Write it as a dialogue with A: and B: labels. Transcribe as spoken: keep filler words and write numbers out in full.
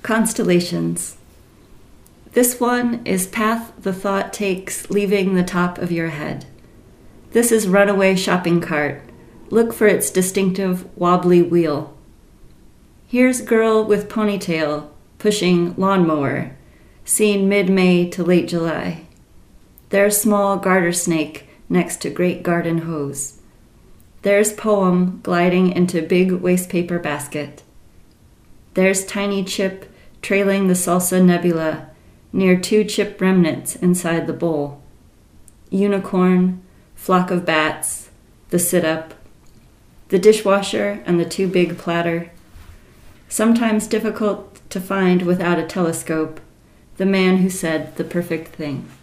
A: Constellations. This one is path the thought takes leaving the top of your head. This is runaway shopping cart. Look for its distinctive wobbly wheel. Here's girl with ponytail pushing lawnmower, seen mid-May to late July. There's small garter snake next to great garden hose. There's poem gliding into big wastepaper basket. There's tiny chip trailing the salsa nebula near two chip remnants inside the bowl. Unicorn, flock of bats, the sit-up, the dishwasher and the too big platter. Sometimes difficult to find without a telescope, the man who said the perfect thing.